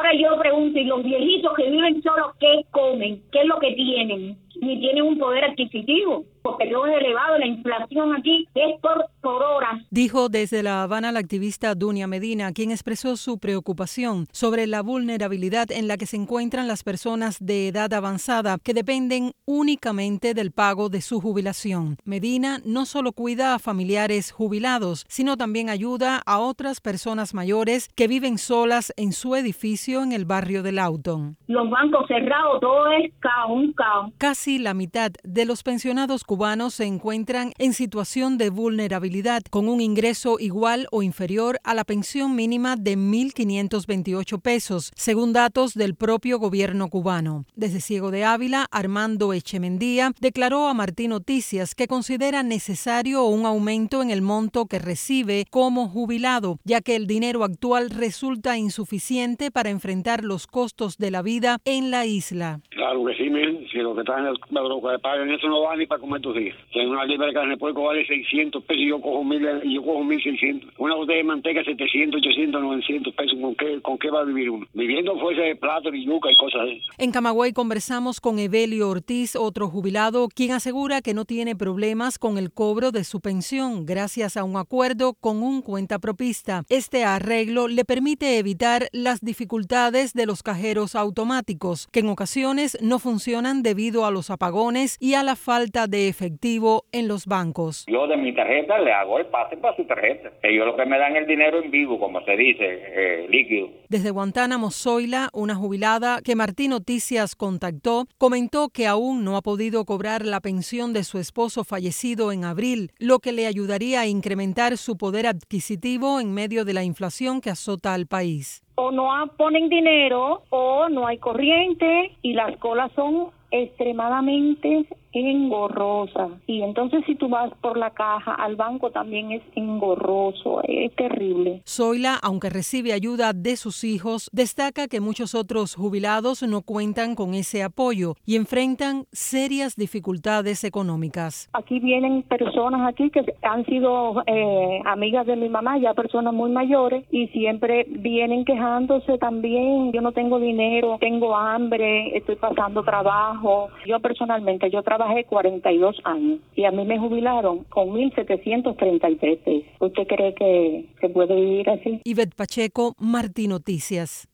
Ahora yo pregunto, ¿y los viejitos que viven solos qué comen? ¿Qué es lo que tienen? Ni tienen un poder adquisitivo, porque todo es elevado, la inflación aquí es por horas. Dijo desde La Habana la activista Dunia Medina, quien expresó su preocupación sobre la vulnerabilidad en la que se encuentran las personas de edad avanzada que dependen únicamente del pago de su jubilación. Medina no solo cuida a familiares jubilados, sino también ayuda a otras personas mayores que viven solas en su edificio en el barrio de Lawton. Los bancos cerrados, todo es caos, un caos. Casi la mitad de los pensionados cubanos se encuentran en situación de vulnerabilidad, con un ingreso igual o inferior a la pensión mínima de 1.528 pesos, según datos del propio gobierno cubano. Desde Ciego de Ávila, Armando Echemendía declaró a Martín Noticias que considera necesario un aumento en el monto que recibe como jubilado, ya que el dinero actual resulta insuficiente para enfrentar los costos de la vida en la isla. Claro que sí, si lo que están, lo que pagan eso no va ni para comer tus días. Si una libra de carne de puerco vale 600 pesos y yo cojo 1.600. Una botella de manteca 700, 800, 900 pesos. ¿Con qué va a vivir uno? Viviendo fuese de plátano y yuca y cosas de eso. En Camagüey conversamos con Evelio Ortiz, otro jubilado, quien asegura que no tiene problemas con el cobro de su pensión gracias a un acuerdo con un cuentapropista. Este arreglo le permite evitar las dificultades de los cajeros automáticos, que en ocasiones no funcionan debido a los apagones y a la falta de efectivo en los bancos. Yo de mi tarjeta le hago el pase para su tarjeta. Ellos lo que me dan el dinero en vivo, como se dice, líquido. Desde Guantánamo, Zoila, una jubilada que Martín Noticias contactó, comentó que aún no ha podido cobrar la pensión de su esposo fallecido en abril, lo que le ayudaría a incrementar su poder adquisitivo en medio de la inflación que azota al país. O no ponen dinero o no hay corriente y las colas son extremadamente engorrosas. Y entonces si tú vas por la caja al banco también es engorroso, es terrible. Zoila, aunque recibe ayuda de sus hijos, destaca que muchos otros jubilados no cuentan con ese apoyo y enfrentan serias dificultades económicas. Aquí vienen personas aquí que han sido amigas de mi mamá, ya personas muy mayores, y siempre vienen quejándose también. Yo no tengo dinero, tengo hambre, estoy pasando trabajo. Yo personalmente, yo trabajé 42 años y a mí me jubilaron con 1.733 pesos. ¿Usted cree que se puede vivir así? Ivette Pacheco, Martín Noticias.